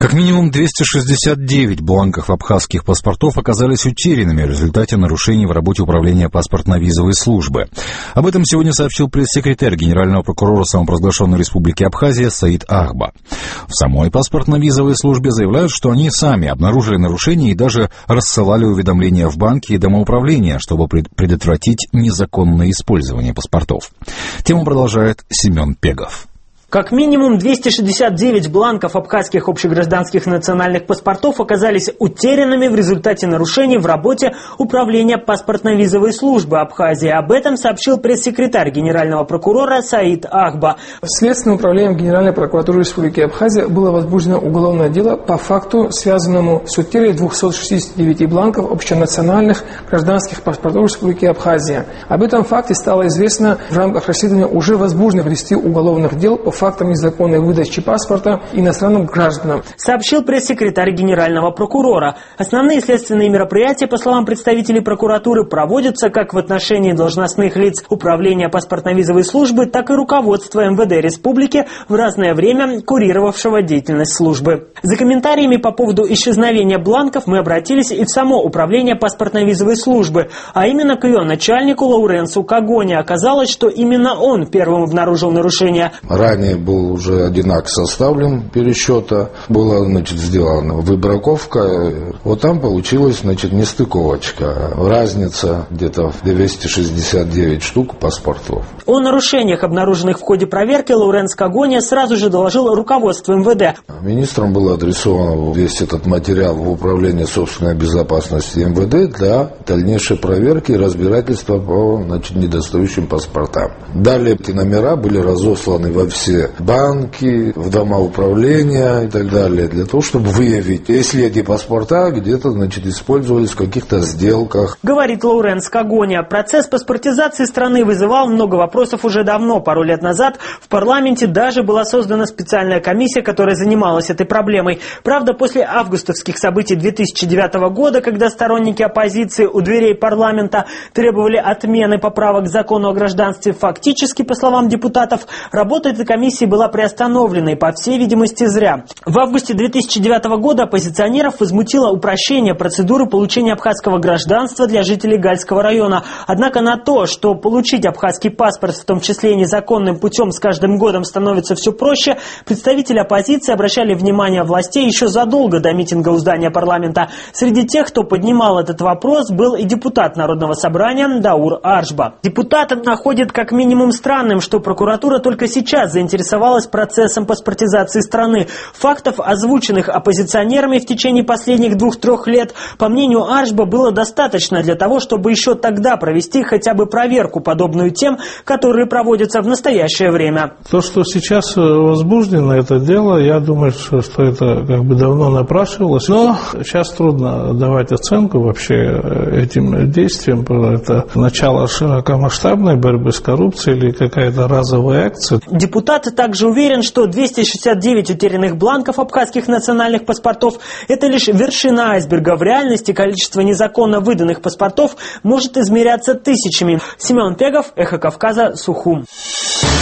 Как минимум 269 бланков абхазских паспортов оказались утерянными в результате нарушений в работе управления паспортно-визовой службы. Об этом сегодня сообщил пресс-секретарь генерального прокурора самопровозглашенной республики Абхазия Саид Ахба. В самой паспортно-визовой службе заявляют, что они сами обнаружили нарушения и даже рассылали уведомления в банки и домоуправления, чтобы предотвратить незаконное использование паспортов. Тему продолжает Семен Пегов. Как минимум 269 бланков абхазских общегражданских национальных паспортов оказались утерянными в результате нарушений в работе управления паспортно-визовой службы Абхазии. Об этом сообщил пресс-секретарь генерального прокурора Саид Ахба. Следственным управлением Генеральной прокуратуры Республики Абхазия было возбуждено уголовное дело по факту, связанному с утерей 269 бланков общенациональных гражданских паспортов Республики Абхазия. Об этом факте стало известно в рамках расследования уже возбужденных в 10 уголовных дел по фактам незаконной выдачи паспорта иностранным гражданам. Сообщил пресс-секретарь генерального прокурора. Основные следственные мероприятия, по словам представителей прокуратуры, проводятся как в отношении должностных лиц управления паспортно-визовой службы, так и руководства МВД Республики, в разное время курировавшего деятельность службы. За комментариями по поводу исчезновения бланков мы обратились и в само управление паспортно-визовой службы, а именно к ее начальнику Лауренсу Кагоне. Оказалось, что именно он первым обнаружил нарушения. Ранее был уже один акт составлен пересчета, была, сделана выбраковка. Вот там получилась, нестыковочка. Разница где-то в 269 штук паспортов. О нарушениях, обнаруженных в ходе проверки, Лауренс Кагоне сразу же доложил руководству МВД. Министром был адресован весь этот материал в Управление собственной безопасности МВД для дальнейшей проверки и разбирательства по недостающим паспортам. Далее эти номера были разосланы во все банки, в дома управления и так далее, для того, чтобы выявить, если эти паспорта где-то, использовались в каких-то сделках. Говорит Лауренс Кагоне. Процесс паспортизации страны вызывал много вопросов уже давно. Пару лет назад в парламенте даже была создана специальная комиссия, которая занималась этой проблемой. Правда, после августовских событий 2009 года, когда сторонники оппозиции у дверей парламента требовали отмены поправок к закону о гражданстве, фактически, по словам депутатов, работа этой комиссии была приостановлена и, по всей видимости, зря. В августе 2009 года оппозиционеров возмутило упрощение процедуры получения абхазского гражданства для жителей Гальского района. Однако на то, что получить абхазский паспорт, в том числе и незаконным путем, с каждым годом становится все проще, представители оппозиции обращали внимание властей еще задолго до митинга у здания парламента. Среди тех, кто поднимал этот вопрос, был и депутат Народного собрания Даур Аршба. Депутат находит как минимум странным, что прокуратура только сейчас заинтересовалась процессом паспортизации страны. Фактов, озвученных оппозиционерами в течение последних 2-3 лет, по мнению Аршба, было достаточно для того, чтобы еще тогда провести хотя бы проверку, подобную тем, которые проводятся в настоящее время. То, что сейчас возбуждено это дело, я думаю, что это давно напрашивалось. Но сейчас трудно давать оценку вообще этим действиям. Это начало широкомасштабной борьбы с коррупцией или какая-то разовая акция. Депутат также уверен, что 269 утерянных бланков абхазских национальных паспортов – это лишь вершина айсберга. В реальности количество незаконно выданных паспортов может измеряться тысячами. Семен Пегов, Эхо Кавказа, Сухум.